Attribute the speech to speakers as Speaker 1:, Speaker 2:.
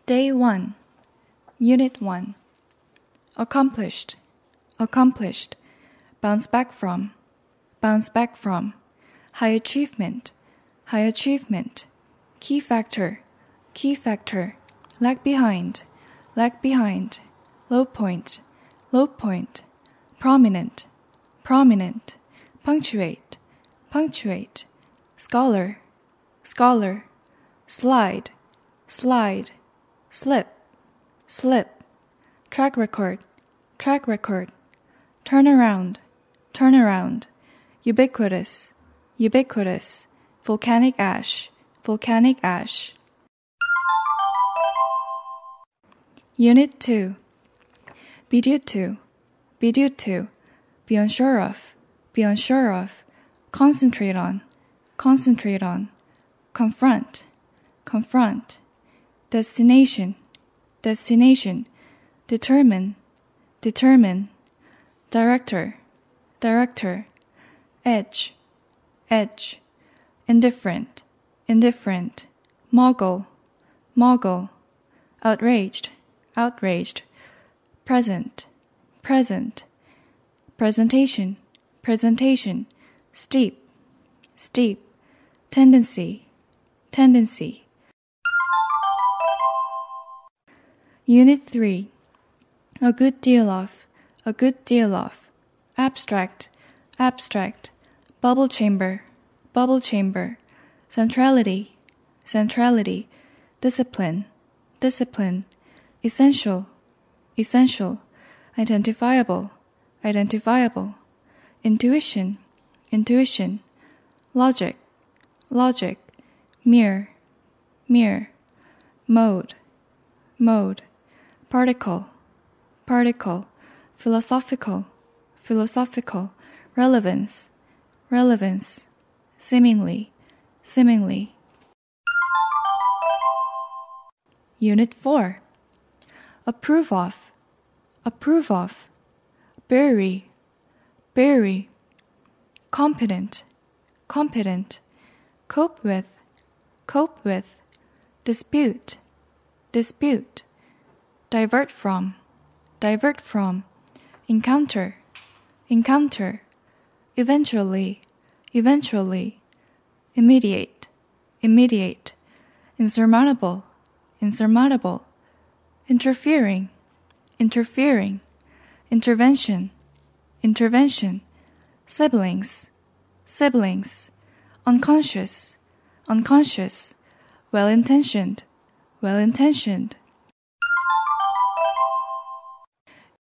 Speaker 1: Day 1, Unit 1. Accomplished, accomplished. Bounce back from, bounce back from. High achievement, high achievement. Key factor, key factor. Lag behind, lag behind. Low point, low point. Prominent, prominent. Punctuate, punctuate. Scholar, scholar. Slide, slide. Slip, slip. Track record, track record. Turn around, turn around. Ubiquitous, ubiquitous. Volcanic ash, volcanic ash. Unit 2. Be due to, be due to. Be unsure of, be unsure of. Concentrate on, concentrate on. Confront, confront. Destination, destination. Determine, determine. Director, director. Edge, edge. Indifferent, indifferent. Mogul, mogul. Outraged, outraged. Present, present. Presentation, presentation. Steep, steep. Tendency, tendency. Unit 3. A good deal of, a good deal of. Abstract, abstract. Bubble chamber, bubble chamber. Centrality, centrality. Discipline, discipline. Essential, essential. Identifiable, identifiable. Intuition, intuition. Logic, logic. Mere, mere. Mode, mode. Particle, particle. Philosophical, philosophical. Relevance, relevance. Seemingly, seemingly. Unit 4. Approve of, approve of. Bury, bury. Competent, competent. Cope with, cope with. Dispute, dispute. Divert from, divert from. Encounter, encounter. Eventually, eventually. Immediate, immediate. Insurmountable, insurmountable. Interfering, interfering. Intervention, intervention. Siblings, siblings. Unconscious, unconscious. Well-intentioned, well-intentioned.